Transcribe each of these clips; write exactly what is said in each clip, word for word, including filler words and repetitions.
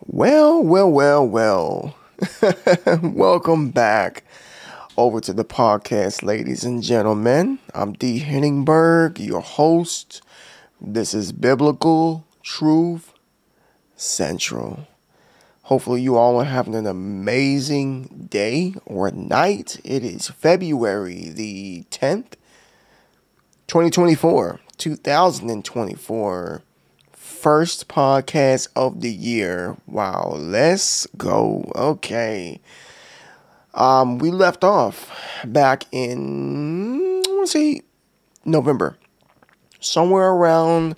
Well, well, well, well. Welcome back over to the podcast, ladies and gentlemen. I'm D. Henningberg, your host. This is Biblical Truth Central. Hopefully you all are having an amazing day or night. It is February the tenth, twenty twenty-four, two thousand twenty-four. First podcast of the year. Wow, let's go. Okay. Um, we left off back in, I want to say, November. Somewhere around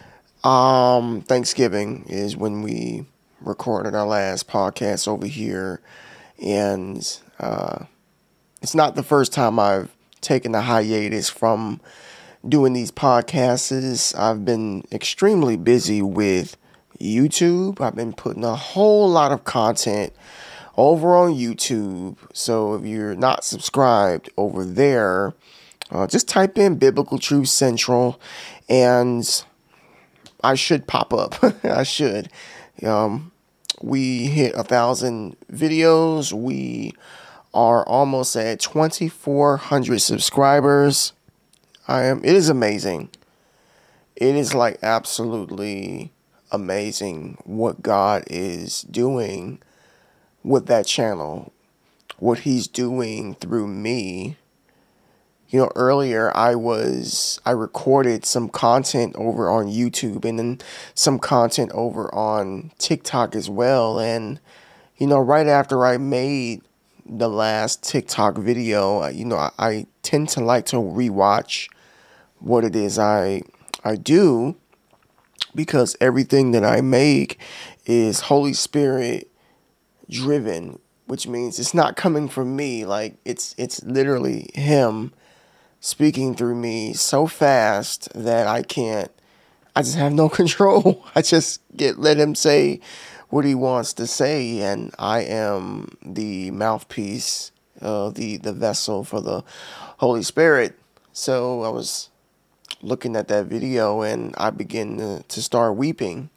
um, Thanksgiving is when we recorded our last podcast over here. And uh, it's not the first time I've taken a hiatus from doing these podcasts. I've been extremely busy with YouTube. I've been putting a whole lot of content over on YouTube. So if you're not subscribed over there, uh, just type in Biblical Truth Central and I should pop up. I should. Um, we hit a thousand videos. We are almost at twenty-four hundred subscribers. I am. It is amazing. It is like absolutely amazing what God is doing with that channel, what He's doing through me. You know, earlier I was, I recorded some content over on YouTube and then some content over on TikTok as well. And, you know, right after I made the last TikTok video, you know, I, I tend to like to rewatch what it is I I do, because everything that I make is Holy Spirit driven, which means it's not coming from me. Like it's it's literally Him speaking through me so fast that I can't, I just have no control. I just get let Him say what He wants to say, and I am the mouthpiece, uh, the the vessel for the Holy Spirit. So I was looking at that video and I began to, to start weeping.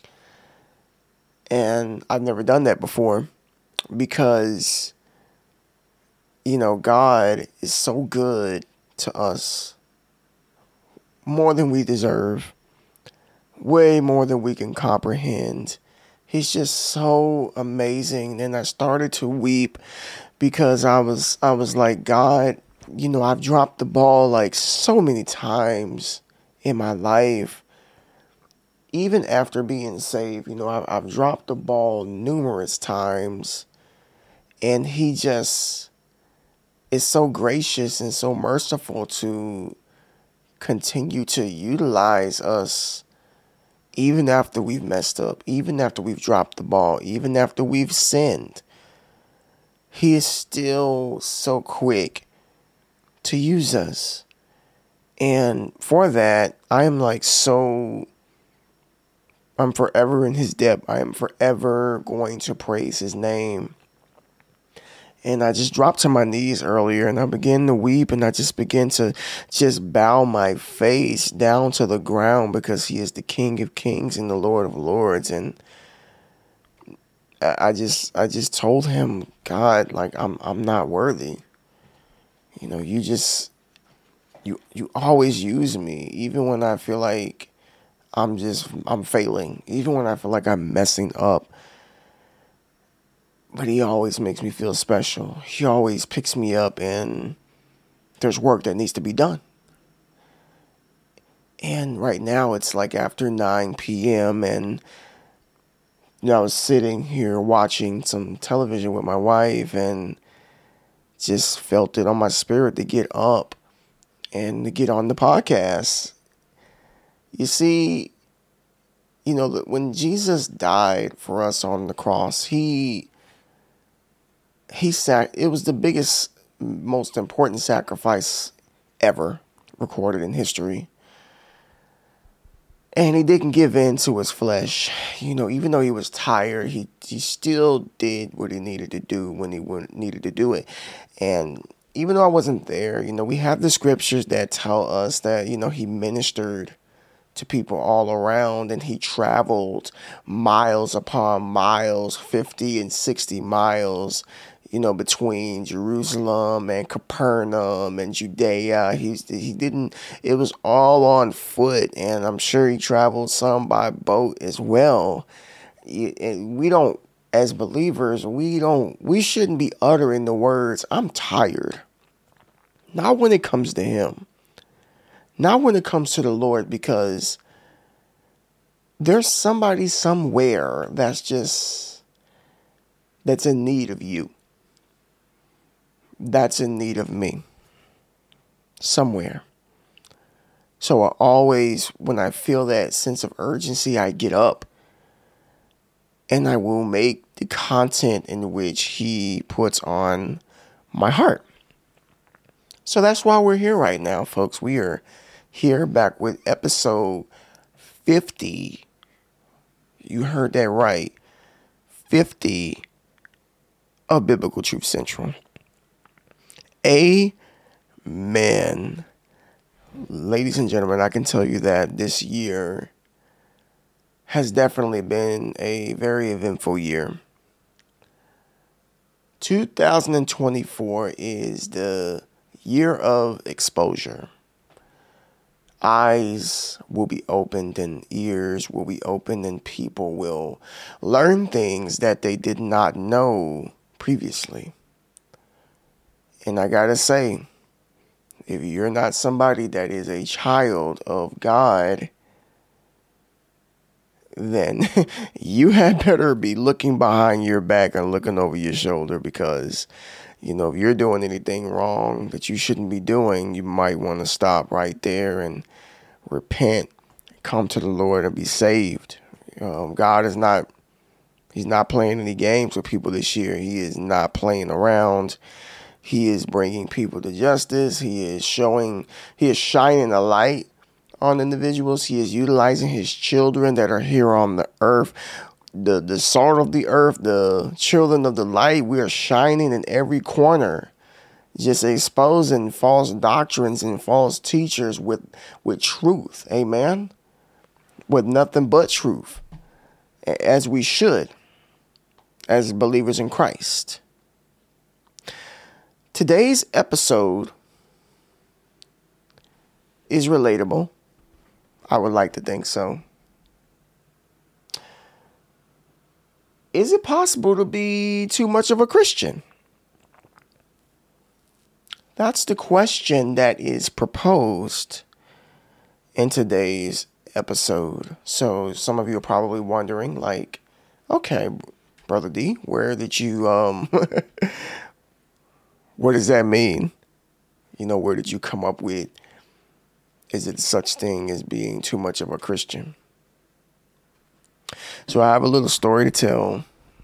And I've never done that before because, you know, God is so good to us, more than we deserve, way more than we can comprehend. He's just so amazing. And I started to weep because I was, I was like, God, you know, I've dropped the ball like so many times in my life. Even after being saved, you know, I've, I've dropped the ball numerous times, and He just is so gracious and so merciful to continue to utilize us even after we've messed up, even after we've dropped the ball, even after we've sinned. He is still so quick to use us. And for that, I am like so, I'm forever in His debt. I am forever going to praise His name. And I just dropped to my knees earlier and I began to weep, and I just began to just bow my face down to the ground because He is the King of Kings and the Lord of Lords. And I just, I just told Him, God, like I'm, I'm not worthy. You know, you just, You you always use me, even when I feel like I'm just, I'm failing, even when I feel like I'm messing up. But He always makes me feel special. He always picks me up, and there's work that needs to be done. And right now it's like after nine p.m. and you know, I was sitting here watching some television with my wife and just felt it on my spirit to get up and to get on the podcast. You see, you know, when Jesus died for us on the cross, he, he sac- it was the biggest, most important sacrifice ever recorded in history. And He didn't give in to His flesh. You know, even though He was tired, he, he still did what He needed to do when He needed to do it. And even though I wasn't there, you know, we have the scriptures that tell us that, you know, He ministered to people all around, and he traveled miles upon miles, fifty and sixty miles, you know, between Jerusalem and Capernaum and Judea. He's, he didn't, it was all on foot, and I'm sure he traveled some by boat as well. And we don't, as believers, we don't, we shouldn't be uttering the words, "I'm tired." Not when it comes to him. Not when it comes to the Lord, because there's somebody somewhere that's just, that's in need of you. That's in need of me. Somewhere. So I always, when I feel that sense of urgency, I get up and I will make the content in which he puts on my heart. So that's why we're here right now, folks. We are here back with episode fifty. You heard that right. fifty of Biblical Truth Central. Amen. Ladies and gentlemen, I can tell you that this year has definitely been a very eventful year. two thousand twenty-four is the year of exposure. Eyes will be opened and ears will be opened, and people will learn things that they did not know previously. And I gotta say, if you're not somebody that is a child of God, then you had better be looking behind your back and looking over your shoulder, because, you know, if you're doing anything wrong that you shouldn't be doing, you might want to stop right there and repent, come to the Lord and be saved. Um, God is not, he's not playing any games with people this year. He is not playing around. He is bringing people to justice. He is showing, he is shining a light on individuals. He is utilizing his children that are here on the earth, the, the salt of the earth, the children of the light. We are shining in every corner, just exposing false doctrines and false teachers with, with truth. Amen. With nothing but truth, as we should, as believers in Christ. Today's episode is relatable. I would like to think so. Is it possible to be too much of a Christian? That's the question that is proposed in today's episode. So some of you are probably wondering, like, okay, Brother D, where did you, um, what does that mean? You know, where did you come up with, is it such thing as being too much of a Christian? So I have a little story to tell.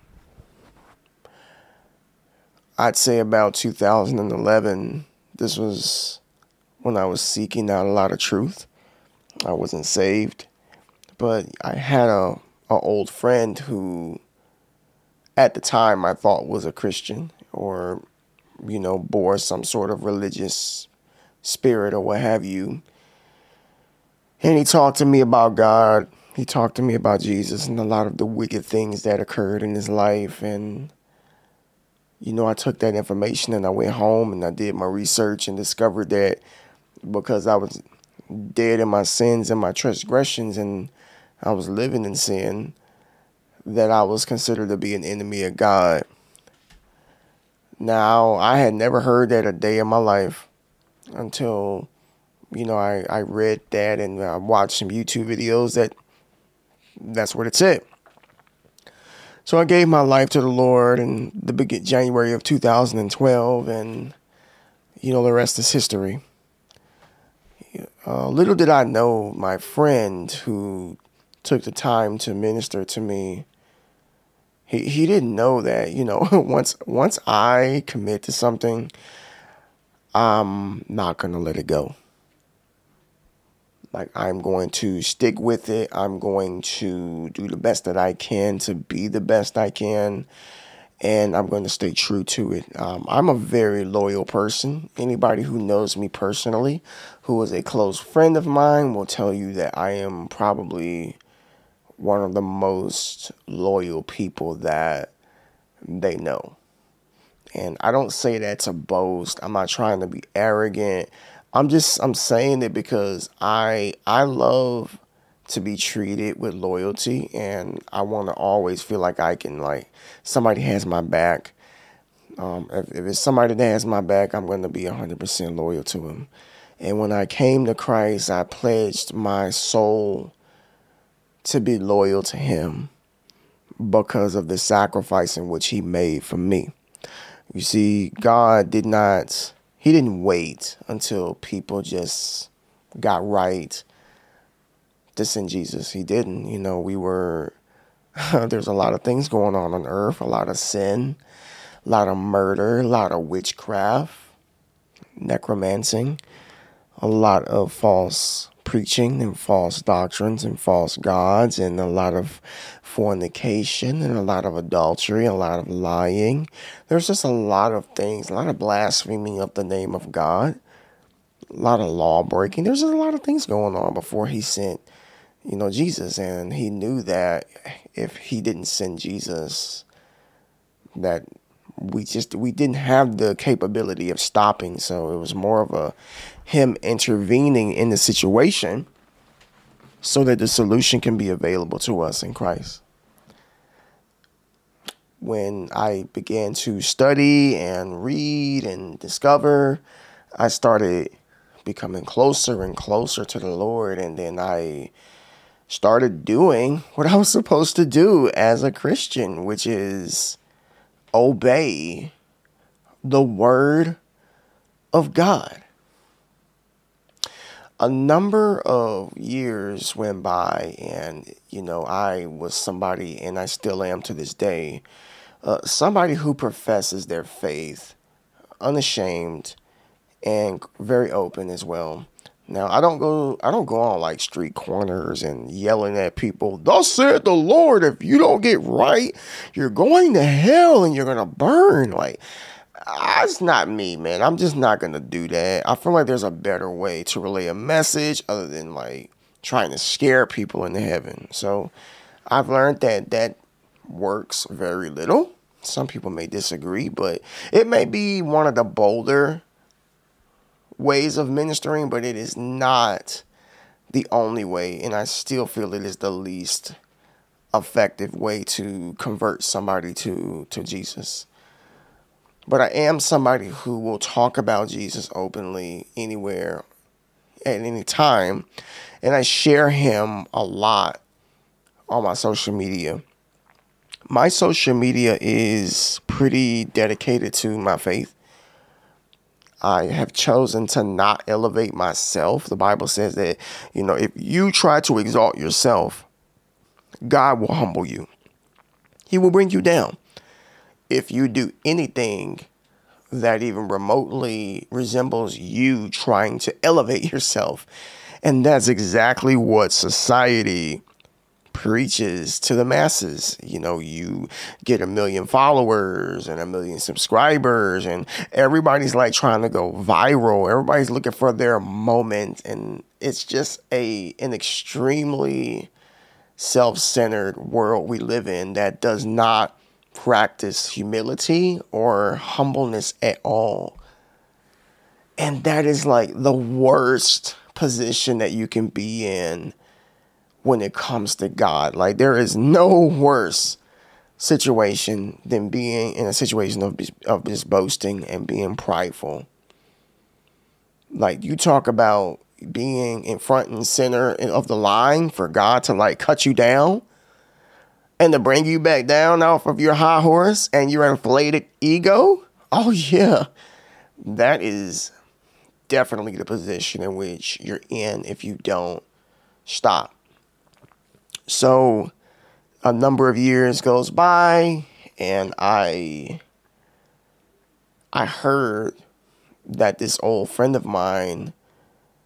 I'd say about two thousand eleven, this was when I was seeking out a lot of truth. I wasn't saved, but I had a, a old friend who at the time I thought was a Christian, or, you know, bore some sort of religious spirit or what have you. And he talked to me about God. He talked to me about Jesus and a lot of the wicked things that occurred in his life. And, you know, I took that information and I went home and I did my research and discovered that because I was dead in my sins and my transgressions and I was living in sin, that I was considered to be an enemy of God. Now, I had never heard that a day in my life until, you know, I, I read that and I watched some YouTube videos that that's what it said. So I gave my life to the Lord in the beginning, January of two thousand twelve, and, you know, the rest is history. Uh, little did I know, my friend who took the time to minister to me, he, he didn't know that, you know, once once I commit to something, I'm not going to let it go. Like, I'm going to stick with it. I'm going to do the best that I can to be the best I can. and I'm going to stay true to it. Um, I'm a very loyal person. Anybody who knows me personally, who is a close friend of mine, will tell you that I am probably one of the most loyal people that they know. And I don't say that to boast. I'm not trying to be arrogant. I'm just I'm saying it because I I love to be treated with loyalty, and I want to always feel like I can, like, somebody has my back. Um, if, if it's somebody that has my back, I'm going to be one hundred percent loyal to him. And when I came to Christ, I pledged my soul to be loyal to him because of the sacrifice in which he made for me. You see, God did not, he didn't wait until people just got right to send Jesus. He didn't. You know, we were, there's a lot of things going on on earth, a lot of sin, a lot of murder, a lot of witchcraft, necromancing, a lot of false preaching and false doctrines and false gods, and a lot of fornication and a lot of adultery, a lot of lying. There's just a lot of things, a lot of blaspheming of the name of God, a lot of law breaking. There's just a lot of things going on before he sent, you know, Jesus. And he knew that if he didn't send Jesus, that we just we didn't have the capability of stopping. So it was more of a him intervening in the situation so that the solution can be available to us in Christ. When I began to study and read and discover, I started becoming closer and closer to the Lord. And then I started doing what I was supposed to do as a Christian, which is obey the word of God. A number of years went by, and, you know, I was somebody, and I still am to this day, uh, somebody who professes their faith unashamed and very open as well. Now, I don't go I don't go on like street corners and yelling at people, "Thus said the Lord, if you don't get right, you're going to hell and you're going to burn." Like, that's not me, man. I'm just not going to do that. I feel like there's a better way to relay a message other than, like, trying to scare people into heaven. So I've learned that that works very little. Some people may disagree, but it may be one of the bolder ways of ministering, but it is not the only way. And I still feel it is the least effective way to convert somebody to, to Jesus. But I am somebody who will talk about Jesus openly anywhere, at any time. And I share him a lot on my social media. My social media is pretty dedicated to my faith. I have chosen to not elevate myself. The Bible says that, you know, if you try to exalt yourself, God will humble you. He will bring you down. If you do anything that even remotely resembles you trying to elevate yourself, and that's exactly what society preaches to the masses. You know, you get a million followers and a million subscribers, and everybody's like trying to go viral. Everybody's looking for their moment, and it's just a an extremely self-centered world we live in that does not practice humility or humbleness at all. And that is like the worst position that you can be in when it comes to God. Like, there is no worse situation than being in a situation of, of just boasting and being prideful. Like, you talk about being in front and center of the line for God to, like, cut you down and to bring you back down off of your high horse and your inflated ego. Oh yeah, that is definitely the position in which you're in if you don't stop. So a number of years goes by, and I I heard that this old friend of mine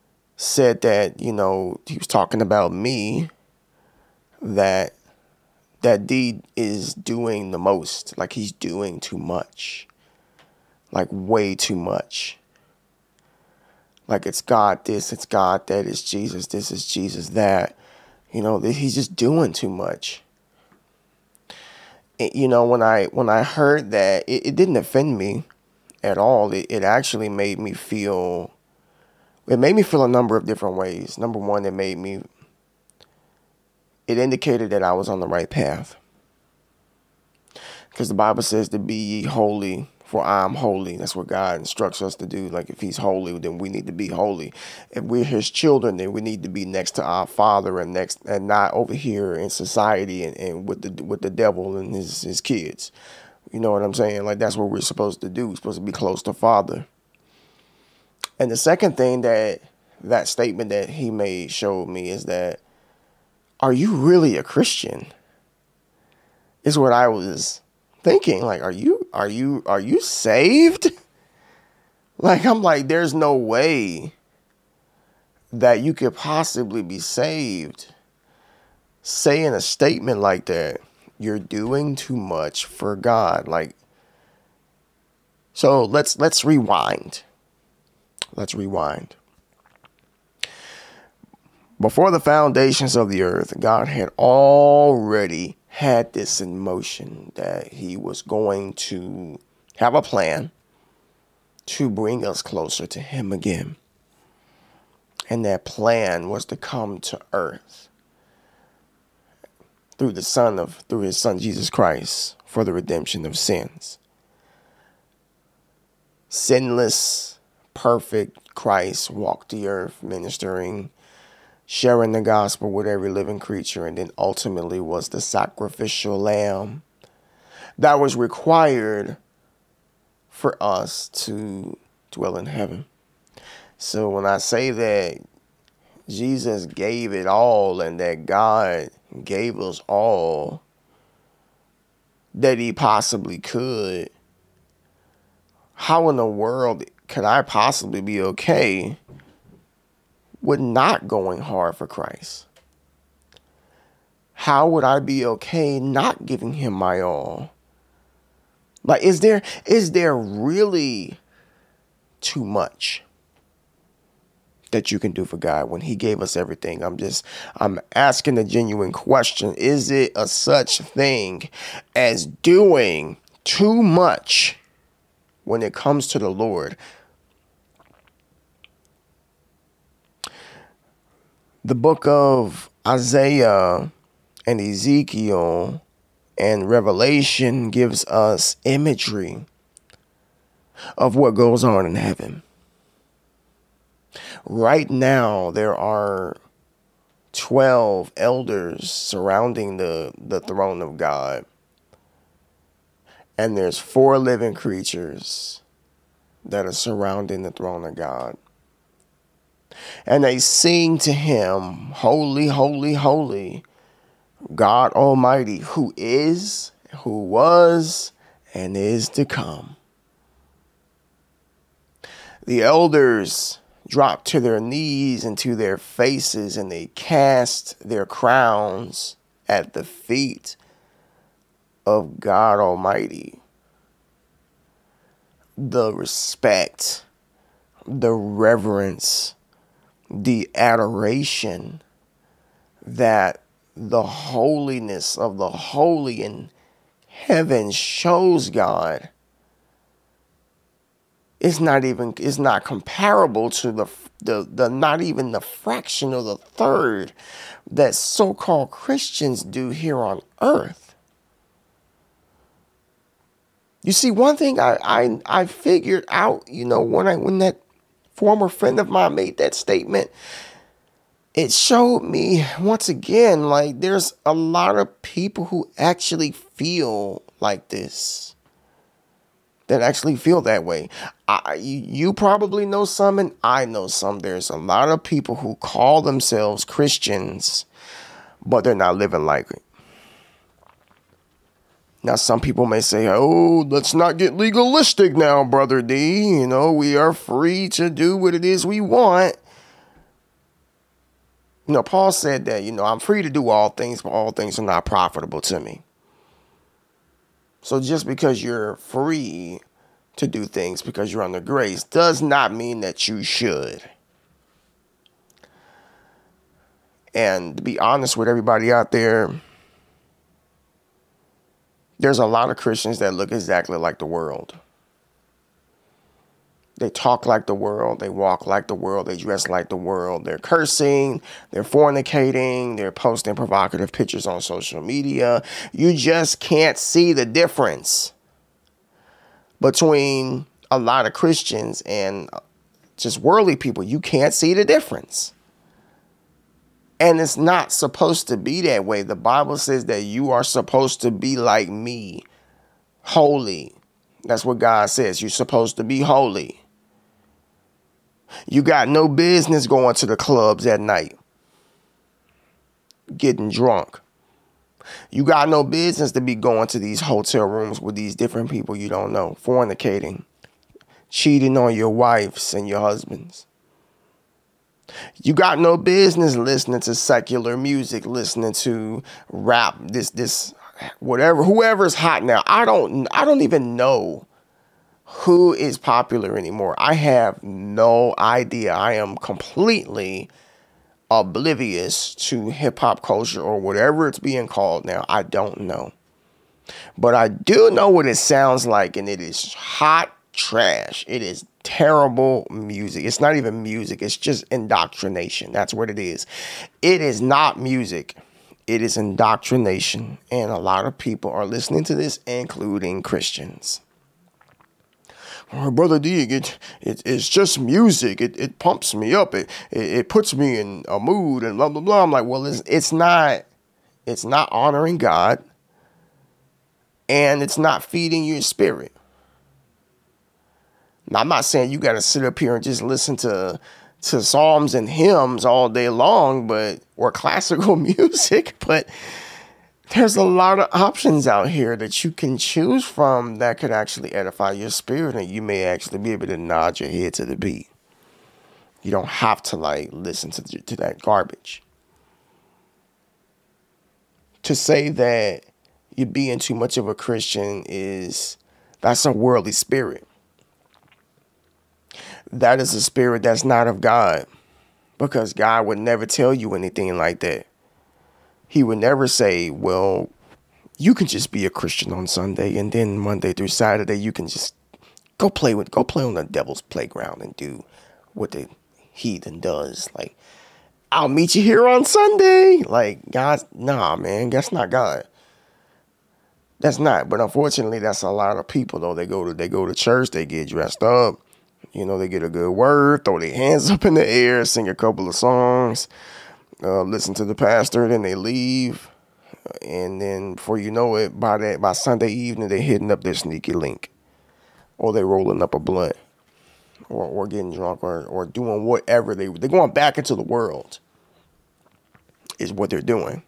said that, you know, he was talking about me, that that D is doing the most. Like he's doing too much. Like way too much. Like it's God this, it's God that, it's Jesus this, it's Jesus that. You know, he's just doing too much. It, you know, when I when I heard that, it, it didn't offend me at all. It, it actually made me feel, it made me feel a number of different ways. Number one, it made me, it indicated that I was on the right path. Because the Bible says to be ye holy, for I am holy. That's what God instructs us to do. Like if he's holy, then we need to be holy. If we're his children, then we need to be next to our Father and next and not over here in society and, and with the with the devil and his, his kids. You know what I'm saying? Like that's what we're supposed to do. We're supposed to be close to Father. And the second thing that that statement that he made showed me is that, are you really a Christian? Is what I was thinking. Like, are you, are you, are you saved? Like, I'm like, there's no way that you could possibly be saved. Saying a statement like that, you're doing too much for God. Like, so let's, let's rewind. Let's rewind. Before the foundations of the earth, God had already had this in motion that he was going to have a plan to bring us closer to him again. And that plan was to come to earth through the son of, through his son, Jesus Christ, for the redemption of sins. Sinless, perfect Christ walked the earth ministering, sharing the gospel with every living creature, and then ultimately was the sacrificial lamb that was required for us to dwell in heaven. So when I say that Jesus gave it all and that God gave us all that he possibly could, how in the world could I possibly be okay with not going hard for Christ? How would I be okay not giving him my all? Like, is there is there really too much that you can do for God when he gave us everything? I'm just, I'm asking a genuine question. Is it a such thing as doing too much when it comes to the Lord? The book of Isaiah and Ezekiel and Revelation gives us imagery of what goes on in heaven. Right now, there are twelve elders surrounding the, the throne of God. And there's four living creatures that are surrounding the throne of God. And they sing to him, holy, holy, holy, God Almighty, who is, who was, and is to come. The elders drop to their knees and to their faces, and they cast their crowns at the feet of God Almighty. The respect, the reverence, the adoration that the holiness of the holy in heaven shows God is not even, is not comparable to the, the, the, not even the fraction of the third that so-called Christians do here on earth. You see, one thing I, I, I figured out, you know, when I, when that former friend of mine made that statement, it showed me once again, like there's a lot of people who actually feel like this, that actually feel that way. I, you, you probably know some, and I know some. There's a lot of people who call themselves Christians, but they're not living like it. Now, some people may say, oh, let's not get legalistic now, Brother D. You know, we are free to do what it is we want. You know, Paul said that, you know, I'm free to do all things, but all things are not profitable to me. So just because you're free to do things because you're under grace does not mean that you should. And to be honest with everybody out there, there's a lot of Christians that look exactly like the world. They talk like the world. They walk like the world. They dress like the world. They're cursing. They're fornicating. They're posting provocative pictures on social media. You just can't see the difference between a lot of Christians and just worldly people. You can't see the difference. And it's not supposed to be that way. The Bible says that you are supposed to be like me, holy. That's what God says. You're supposed to be holy. You got no business going to the clubs at night, getting drunk. You got no business to be going to these hotel rooms with these different people you don't know, fornicating, cheating on your wives and your husbands. You got no business listening to secular music, listening to rap, this, this, whatever, whoever's hot now. I don't, I don't even know who is popular anymore. I have no idea. I am completely oblivious to hip hop culture or whatever it's being called now. I don't know. But I do know what it sounds like, and it is hot trash. It is terrible music. It's not even music. It's just indoctrination. That's what it is. It is not music. It is indoctrination. And a lot of people are listening to this, including Christians. Oh, Brother D, it, it, it's just music. It, it pumps me up. It, it it puts me in a mood and blah, blah, blah. I'm like, well, it's, it's not, it's not honoring God, and it's not feeding your spirit. Now, I'm not saying you got to sit up here and just listen to, to psalms and hymns all day long, but, or classical music, but there's a lot of options out here that you can choose from that could actually edify your spirit, and you may actually be able to nod your head to the beat. You don't have to like listen to, to that garbage. To say that you're being too much of a Christian is, that's a worldly spirit. That is a spirit that's not of God, because God would never tell you anything like that. He would never say, well, you can just be a Christian on Sunday, and then Monday through Saturday, you can just go play with, go play on the devil's playground and do what the heathen does. Like, I'll meet you here on Sunday. Like, God, nah, man, that's not God. That's not. But unfortunately, that's a lot of people, though. They go to, they go to church, they get dressed up, you know, they get a good word, throw their hands up in the air, sing a couple of songs. Uh, listen to the pastor, then they leave, and then before you know it, by that by Sunday evening, they're hitting up their sneaky link, or they're rolling up a blunt, or or getting drunk, or or doing whatever they they're going back into the world. Is what they're doing.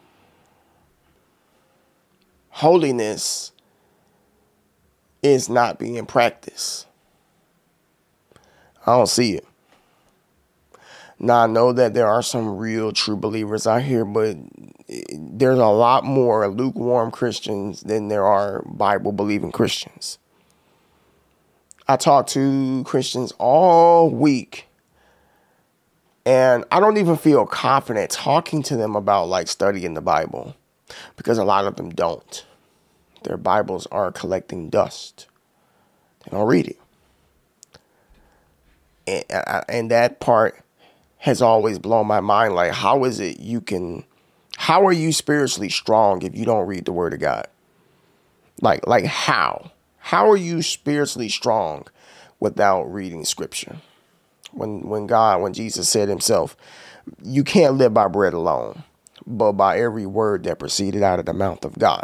Holiness is not being practiced. I don't see it. Now, I know that there are some real true believers out here, but there's a lot more lukewarm Christians than there are Bible-believing Christians. I talk to Christians all week, and I don't even feel confident talking to them about like studying the Bible, because a lot of them don't. Their Bibles are collecting dust. They don't read it. And, and that part has always blown my mind. Like, how is it you can, how are you spiritually strong if you don't read the word of God? Like, like how? How are you spiritually strong without reading scripture? When, when God, when Jesus said himself, you can't live by bread alone, but by every word that proceeded out of the mouth of God.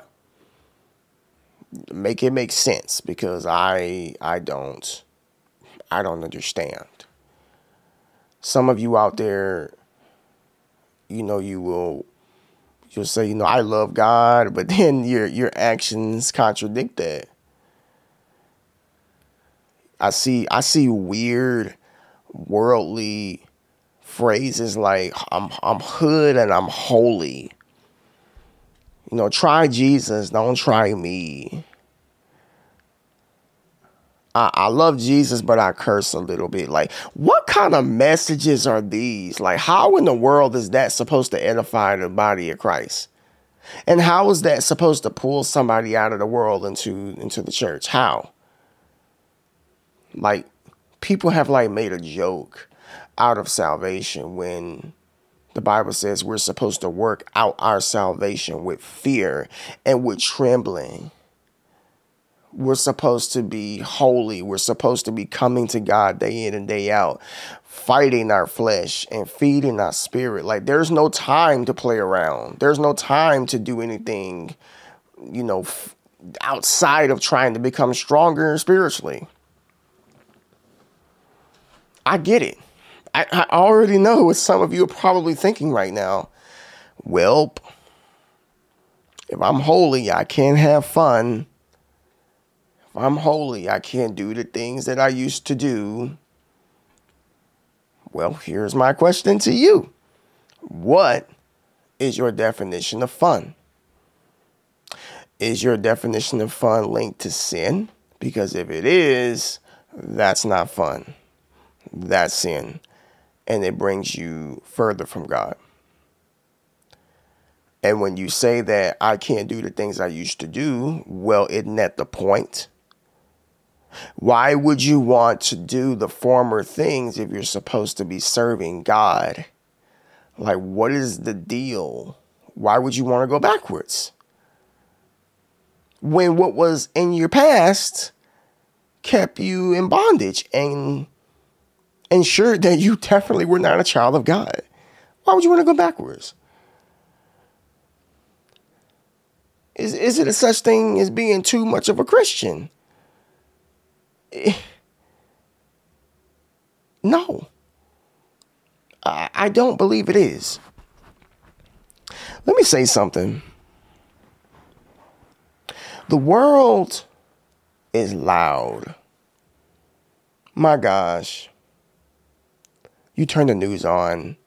Make it make sense, because I, I don't, I don't understand. Some of you out there, you know, you will, you'll say, you know, I love God, but then your your actions contradict that. I see, I see weird, worldly phrases like I'm I'm hood and I'm holy. You know, try Jesus, don't try me. I, I love Jesus, but I curse a little bit. Like, what kind of messages are these? Like, how in the world is that supposed to edify the body of Christ? And how is that supposed to pull somebody out of the world into, into the church? How? Like, people have like made a joke out of salvation when the Bible says we're supposed to work out our salvation with fear and with trembling. We're supposed to be holy. We're supposed to be coming to God day in and day out, fighting our flesh and feeding our spirit. Like, there's no time to play around. There's no time to do anything, you know, f- outside of trying to become stronger spiritually. I get it. I, I already know what some of you are probably thinking right now. Well, if I'm holy, I can't have fun. If I'm holy, I can't do the things that I used to do. Well, here's my question to you. What is your definition of fun? Is your definition of fun linked to sin? Because if it is, that's not fun. That's sin. And it brings you further from God. And when you say that I can't do the things I used to do, well, isn't that the point? Why would you want to do the former things if you're supposed to be serving God? Like, what is the deal? Why would you want to go backwards? When what was in your past kept you in bondage and ensured that you definitely were not a child of God. Why would you want to go backwards? Is, is it a such thing as being too much of a Christian? No, I, I don't believe it is. Let me say something. The world is loud. My gosh. You turn the news on.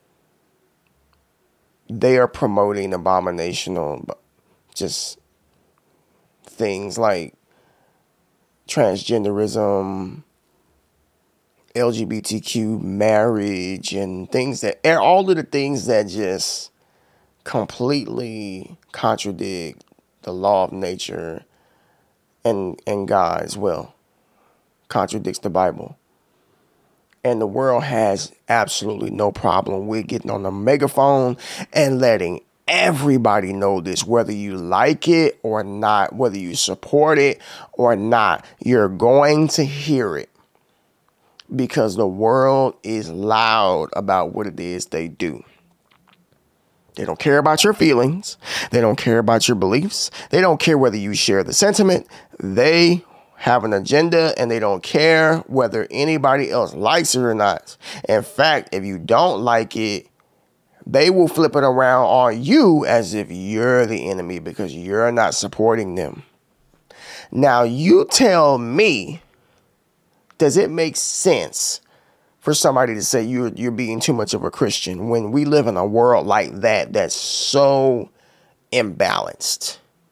They are promoting abominational just things like transgenderism, L G B T Q marriage, and things that, all of the things that just completely contradict the law of nature and, and God as well. Contradicts the Bible. And the world has absolutely no problem with getting on the megaphone and letting everybody know this, whether you like it or not, whether you support it or not, you're going to hear it because the world is loud about what it is they do. They don't care about your feelings. They don't care about your beliefs. They don't care whether you share the sentiment. They have an agenda and they don't care whether anybody else likes it or not. In fact, if you don't like it, they will flip it around on you as if you're the enemy because you're not supporting them. Now, you tell me, does it make sense for somebody to say you're, you're being too much of a Christian when we live in a world like that that's so imbalanced?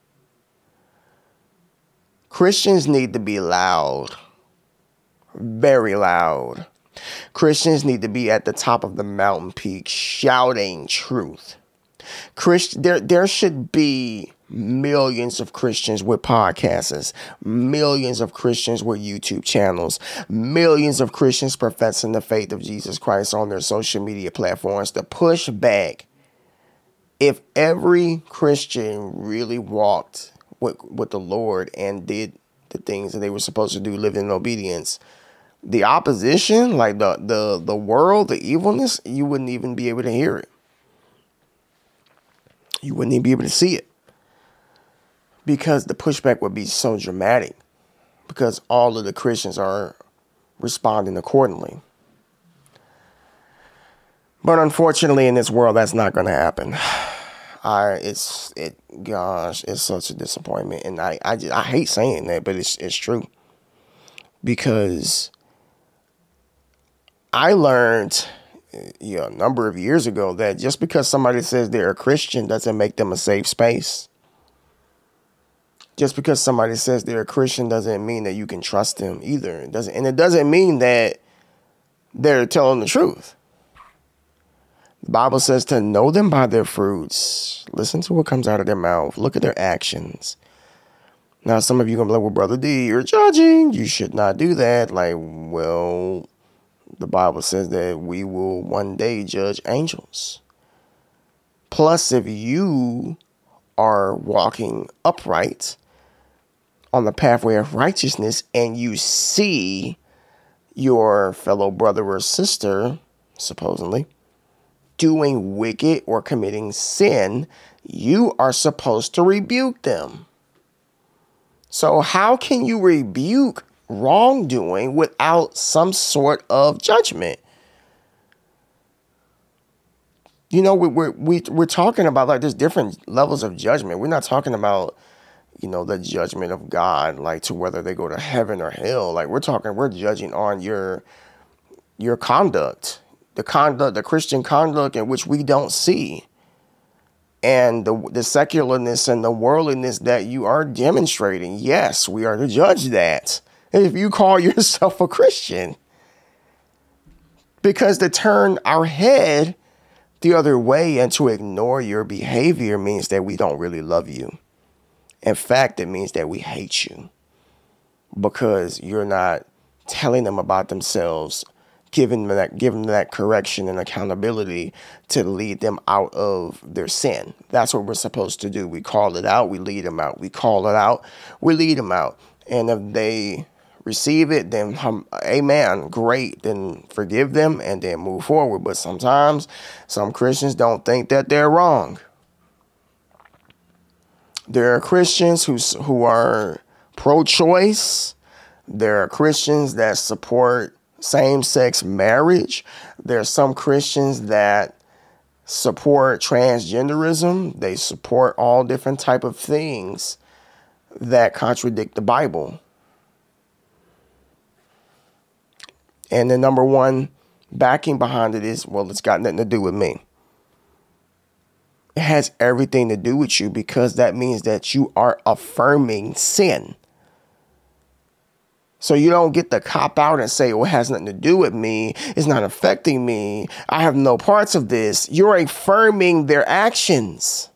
Christians need to be loud, very loud. Christians need to be at the top of the mountain peak shouting truth. Christ, there, there should be millions of Christians with podcasts, millions of Christians with YouTube channels, millions of Christians professing the faith of Jesus Christ on their social media platforms to push back. If every Christian really walked with, with the Lord and did the things that they were supposed to do, living in obedience, the opposition, like the, the, the world, the evilness, you wouldn't even be able to hear it. You wouldn't even be able to see it. Because the pushback would be so dramatic. Because all of the Christians are responding accordingly. But unfortunately, in this world, that's not going to happen. I, it's, it, gosh, it's such a disappointment. And I, I, just, I hate saying that, but it's, it's true. Because I learned yeah, a number of years ago that just because somebody says they're a Christian doesn't make them a safe space. Just because somebody says they're a Christian doesn't mean that you can trust them either. It doesn't, and it doesn't mean that they're telling the truth. The Bible says to know them by their fruits. Listen to what comes out of their mouth. Look at their actions. Now, some of you are going to be like, well, Brother D, you're judging. You should not do that. Like, well, the Bible says that we will one day judge angels. Plus, if you are walking upright on the pathway of righteousness and you see your fellow brother or sister, supposedly, doing wicked or committing sin, you are supposed to rebuke them. So how can you rebuke wrongdoing without some sort of judgment? You know, we, we're, we, we're talking about like there's different levels of judgment. We're not talking about, you know, the judgment of God, like to whether they go to heaven or hell. Like we're talking, we're judging on your, your conduct, the conduct, the Christian conduct in which we don't see. And the, the secularness and the worldliness that you are demonstrating. Yes, we are to judge that. If you call yourself a Christian. Because to turn our head the other way and to ignore your behavior means that we don't really love you. In fact, it means that we hate you. Because you're not telling them about themselves, giving them that, giving them that correction and accountability to lead them out of their sin. That's what we're supposed to do. We call it out, we lead them out. We call it out, we lead them out. And if they receive it, then um, amen, great, then forgive them and then move forward. But sometimes some Christians don't think that they're wrong. There are Christians who, who are pro-choice. There are Christians that support same-sex marriage. There are some Christians that support transgenderism. They support all different type of things that contradict the Bible. And the number one backing behind it is, well, it's got nothing to do with me. It has everything to do with you because that means that you are affirming sin. So you don't get to cop out and say, well, it has nothing to do with me. It's not affecting me. I have no parts of this. You're affirming their actions.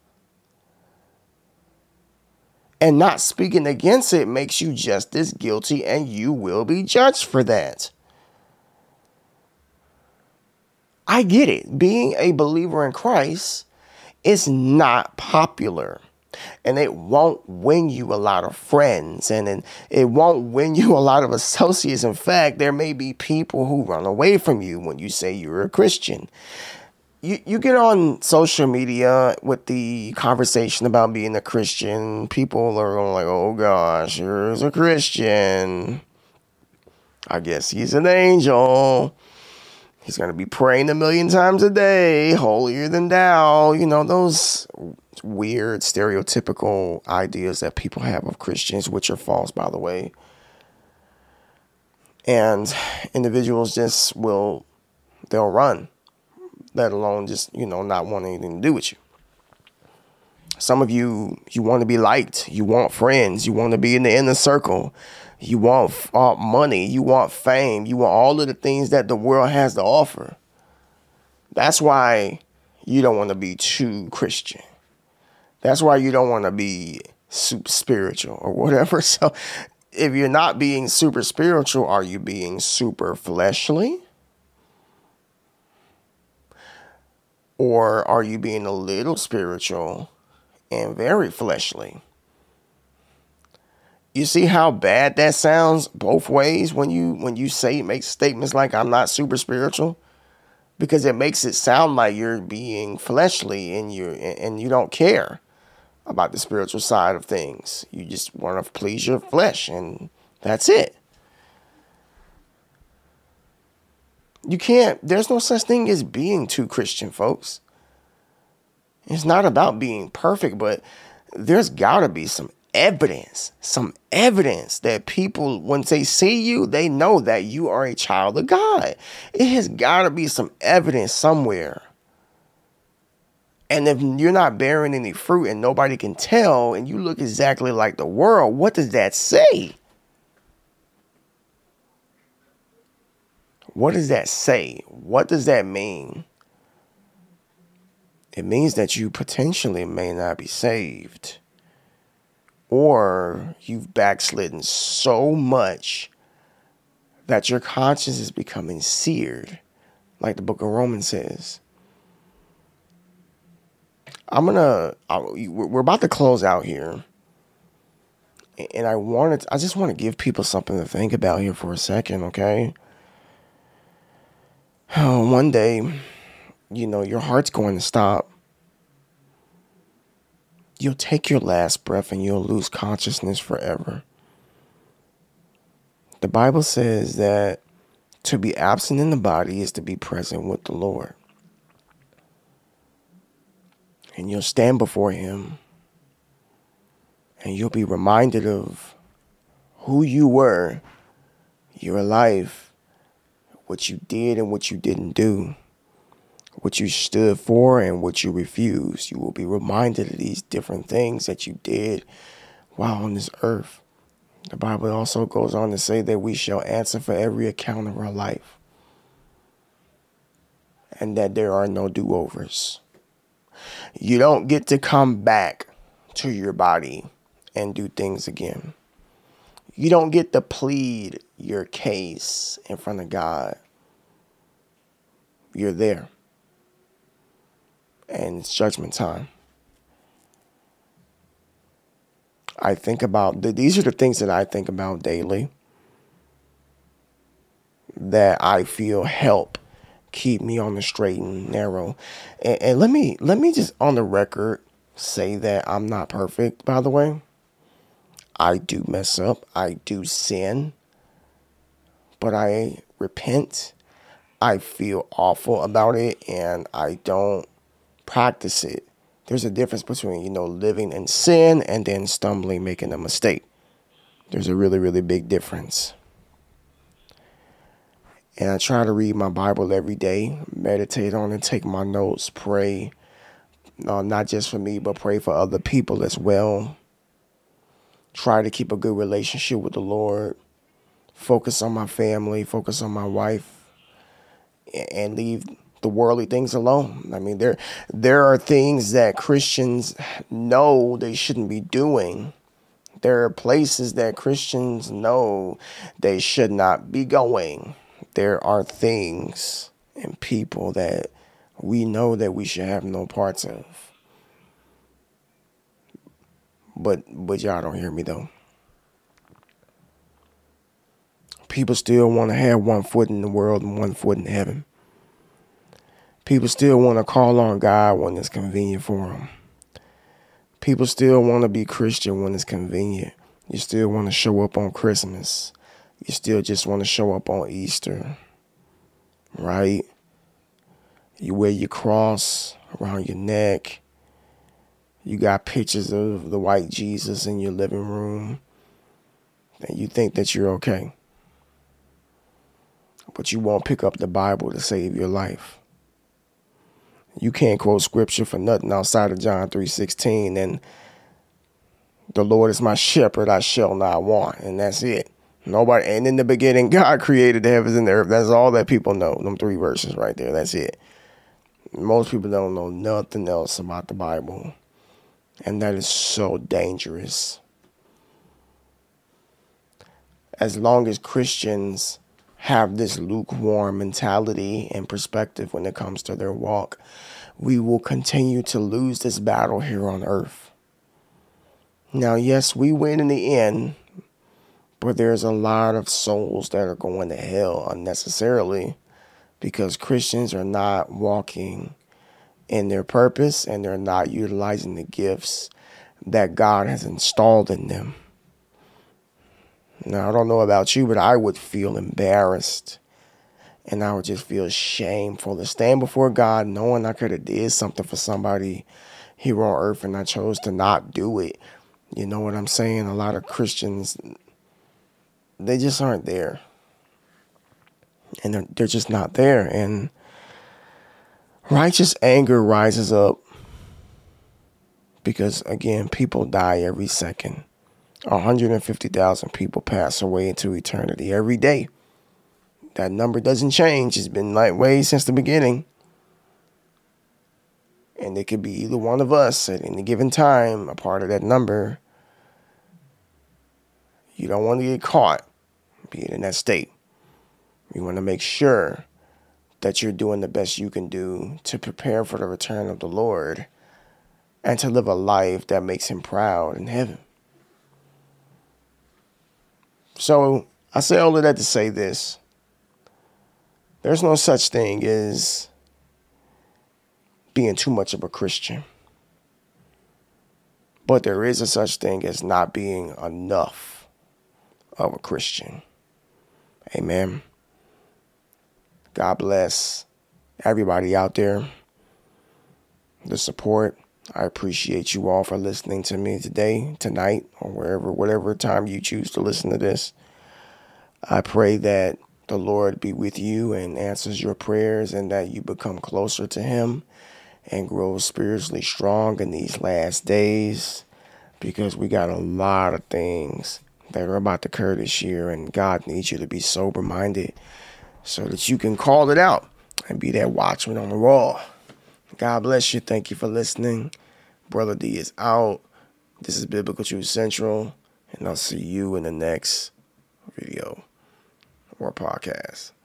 And not speaking against it makes you just as guilty, and you will be judged for that. I get it. Being a believer in Christ is not popular. And it won't win you a lot of friends, and it won't win you a lot of associates. In fact, there may be people who run away from you when you say you're a Christian. You you get on social media with the conversation about being a Christian. People are going like, oh gosh, here's a Christian. I guess he's an angel. He's going to be praying a million times a day, holier than thou. You know, those weird, stereotypical ideas that people have of Christians, which are false, by the way. And individuals just will, they'll run, let alone just, you know, not want anything to do with you. Some of you, you want to be liked. You want friends. You want to be in the inner circle. You want uh, money. You want fame. You want all of the things that the world has to offer. That's why you don't want to be too Christian. That's why you don't want to be super spiritual or whatever. So if you're not being super spiritual, are you being super fleshly? Or are you being a little spiritual and very fleshly? You see how bad that sounds both ways when you when you say make statements like I'm not super spiritual, because it makes it sound like you're being fleshly and you and you don't care about the spiritual side of things. You just want to please your flesh, and that's it. You can't, there's no such thing as being too Christian, folks. It's not about being perfect, but there's got to be some evidence, some evidence that people, once they see you, they know that you are a child of God. It has got to be some evidence somewhere. And if you're not bearing any fruit and nobody can tell, and you look exactly like the world, what does that say? What does that say? What does that mean? It means that you potentially may not be saved. Or you've backslidden so much that your conscience is becoming seared, like the book of Romans says. I'm gonna, we're about to close out here. And I wanted, I just want to give people something to think about here for a second, okay? One day, you know, your heart's going to stop. You'll take your last breath and you'll lose consciousness forever. The Bible says that to be absent in the body is to be present with the Lord. And you'll stand before him and you'll be reminded of who you were, your life, what you did and what you didn't do, what you stood for and what you refused. You will be reminded of these different things that you did while on this earth. The Bible also goes on to say that we shall answer for every account of our life and that there are no do-overs. You don't get to come back to your body and do things again. You don't get to plead your case in front of God. You're there. And it's judgment time. I think about, these are the things that I think about daily that I feel help keep me on the straight and narrow. And, and let me let me just on the record say that I'm not perfect, by the way. I do mess up. I do sin. But I repent. I feel awful about it and I don't practice it. There's a difference between, you know, living in sin and then stumbling, making a mistake. There's a really, really big difference. And I try to read my Bible every day, meditate on it, take my notes, pray, uh, not just for me, but pray for other people as well. Try to keep a good relationship with the Lord, focus on my family, focus on my wife, and leave the worldly things alone. I mean, there, there are things that Christians know they shouldn't be doing. There are places that Christians know they should not be going. There are things and people that we know that we should have no parts of. But but y'all don't hear me though. People still want to have one foot in the world and one foot in heaven. People still want to call on God when it's convenient for them. People still want to be Christian when it's convenient. You still want to show up on Christmas. You still just want to show up on Easter, right? You wear your cross around your neck. You got pictures of the white Jesus in your living room. And you think that you're okay. But you won't pick up the Bible to save your life. You can't quote scripture for nothing outside of John three sixteen. And the Lord is my shepherd, I shall not want. And that's it. Nobody. And in the beginning, God created the heavens and the earth. That's all that people know. Them three verses right there. That's it. Most people don't know nothing else about the Bible. And that is so dangerous. As long as Christians have this lukewarm mentality and perspective when it comes to their walk, we will continue to lose this battle here on earth. Now, yes, we win in the end, but there's a lot of souls that are going to hell unnecessarily because Christians are not walking in their purpose and they're not utilizing the gifts that God has installed in them. Now, I don't know about you, but I would feel embarrassed and I would just feel shameful to stand before God knowing I could have did something for somebody here on earth and I chose to not do it You know what I'm saying? A lot of Christians, they just aren't there. And they're, they're just not there. And righteous anger rises up because, again, people die every second. one hundred fifty thousand people pass away into eternity every day. That number doesn't change. It's been that way since the beginning. And it could be either one of us at any given time, a part of that number. You don't want to get caught being in that state. You want to make sure that you're doing the best you can do to prepare for the return of the Lord and to live a life that makes him proud in heaven. So I say all of that to say this. There's no such thing as being too much of a Christian. But there is a such thing as not being enough of a Christian. Amen. God bless everybody out there. The support. I appreciate you all for listening to me today, tonight, or wherever, whatever time you choose to listen to this. I pray that the Lord be with you and answers your prayers and that you become closer to him and grow spiritually strong in these last days, because we got a lot of things that are about to occur this year, and God needs you to be sober-minded so that you can call it out and be that watchman on the wall. God bless you. Thank you for listening. Brother D is out. This is Biblical Truth Central, and I'll see you in the next video or podcast.